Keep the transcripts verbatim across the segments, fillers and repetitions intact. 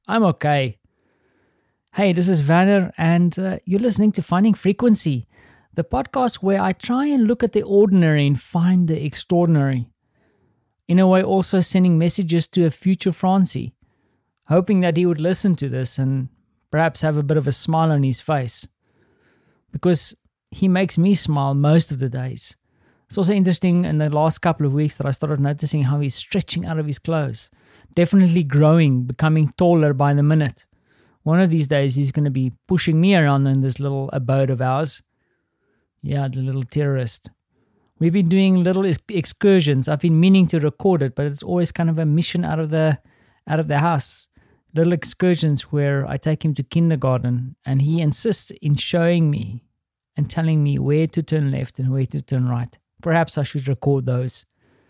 I'm okay. Hey, this is Werner, and uh, you're listening to Finding Frequency, the podcast where I try and look at the ordinary and find the extraordinary. In a way, also sending messages to a future Francie, hoping that he would listen to this and perhaps have a bit of a smile on his face. Because he makes me smile most of the days. It's also interesting in the last couple of weeks that I started noticing how he's stretching out of his clothes. Definitely growing, becoming taller by the minute. One of these days he's going to be pushing me around in this little abode of ours. Yeah, the little terrorist. We've been doing little excursions. I've been meaning to record it, but it's always kind of a mission out of the out of the house. Little excursions where I take him to kindergarten and he insists in showing me and telling me where to turn left and where to turn right. Perhaps I should record those.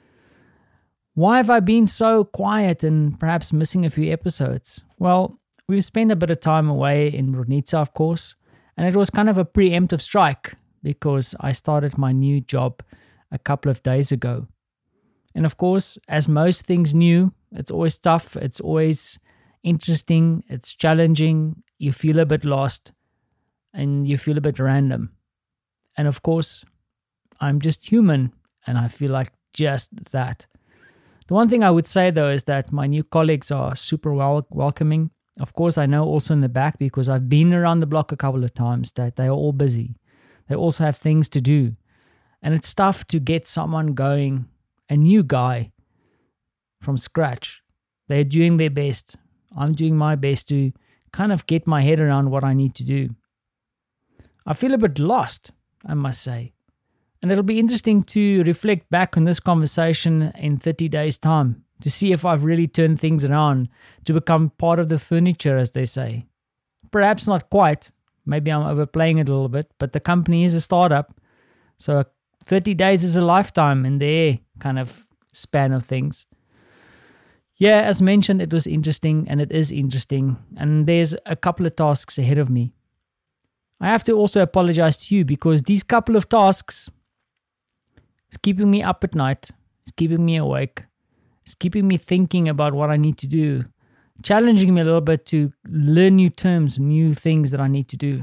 Why have I been so quiet and perhaps missing a few episodes? Well, we've spent a bit of time away in Brudnica, of course, and it was kind of a preemptive strike because I started my new job a couple of days ago. And of course, as most things new, it's always tough, it's always interesting, it's challenging, you feel a bit lost, and you feel a bit random. And of course, I'm just human, and I feel like just that. The one thing I would say, though, is that my new colleagues are super wel- welcoming. Of course, I know also in the back, because I've been around the block a couple of times, that they are all busy. They also have things to do. And it's tough to get someone going, a new guy, from scratch. They're doing their best. I'm doing my best to kind of get my head around what I need to do. I feel a bit lost, I must say. And it'll be interesting to reflect back on this conversation in thirty days' time to see if I've really turned things around to become part of the furniture, as they say. Perhaps not quite. Maybe I'm overplaying it a little bit, but the company is a startup. So thirty days is a lifetime in their kind of span of things. Yeah, as mentioned, it was interesting and it is interesting. And there's a couple of tasks ahead of me. I have to also apologize to you because these couple of tasks is keeping me up at night. It's keeping me awake. It's keeping me thinking about what I need to do. Challenging me a little bit to learn new terms, new things that I need to do.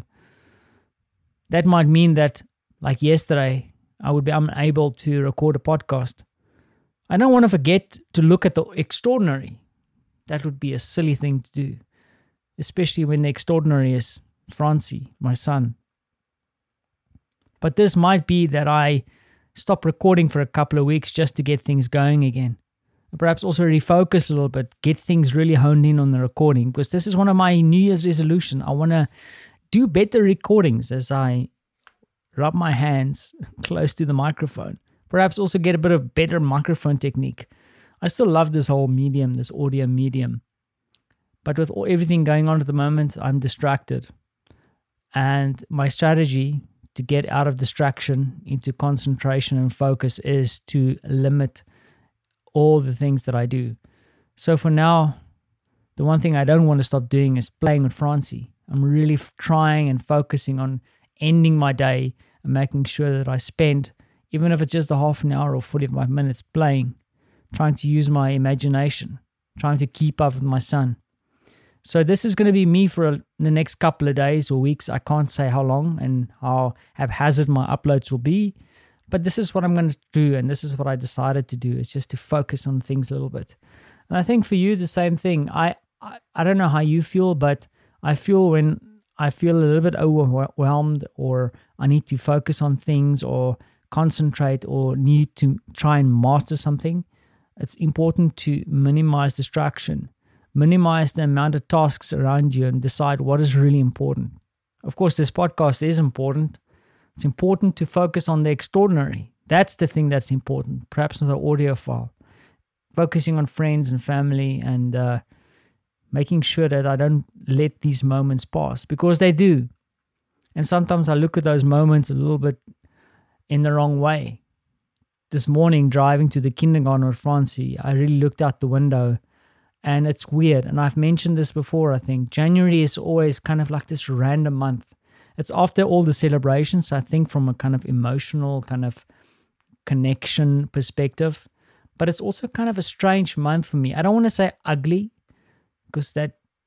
That might mean that, like yesterday, I would be unable to record a podcast. I don't want to forget to look at the extraordinary. That would be a silly thing to do, especially when the extraordinary is Francie, my son. But this might be that I stop recording for a couple of weeks just to get things going again. Perhaps also refocus a little bit, get things really honed in on the recording, because this is one of my New Year's resolutions. I want to do better recordings as I rub my hands close to the microphone. Perhaps also get a bit of better microphone technique. I still love this whole medium, this audio medium. But with all, everything going on at the moment, I'm distracted. And my strategy to get out of distraction into concentration and focus is to limit all the things that I do. So for now, the one thing I don't want to stop doing is playing with Francie. I'm really f- trying and focusing on ending my day and making sure that I spend, even if it's just a half an hour or forty-five minutes playing, trying to use my imagination, trying to keep up with my son. So this is going to be me for a, the next couple of days or weeks. I can't say how long and how haphazard my uploads will be. But this is what I'm going to do, and this is what I decided to do, is just to focus on things a little bit. And I think for you, the same thing. I, I, I don't know how you feel, but I feel when I feel a little bit overwhelmed or I need to focus on things or concentrate or need to try and master something, it's important to minimize distraction, minimize the amount of tasks around you and decide what is really important. Of course, this podcast is important. It's important to focus on the extraordinary. That's the thing that's important, perhaps not the audio file. Focusing on friends and family and uh, making sure that I don't let these moments pass, because they do. And sometimes I look at those moments a little bit in the wrong way. This morning, driving to the kindergarten with Francie, I really looked out the window and it's weird. And I've mentioned this before, I think. January is always kind of like this random month. It's after all the celebrations, I think, from a kind of emotional kind of connection perspective. But it's also kind of a strange month for me. I don't want to say ugly, because that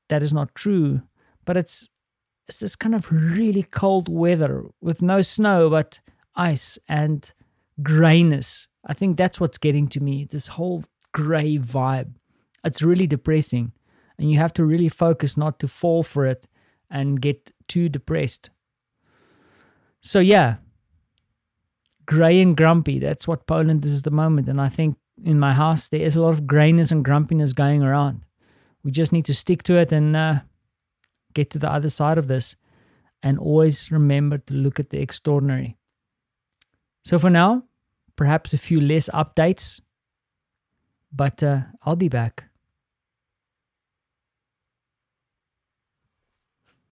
that is not true, but it's it's this kind of really cold weather with no snow but ice and grayness. I think that's what's getting to me, this whole gray vibe. It's really depressing, and you have to really focus not to fall for it and get too depressed. So yeah, gray and grumpy, that's what Poland is at the moment. And I think in my house there is a lot of grayness and grumpiness going around. We just need to stick to it and uh, get to the other side of this, and always remember to look at the extraordinary. So for now, perhaps a few less updates, but uh, I'll be back.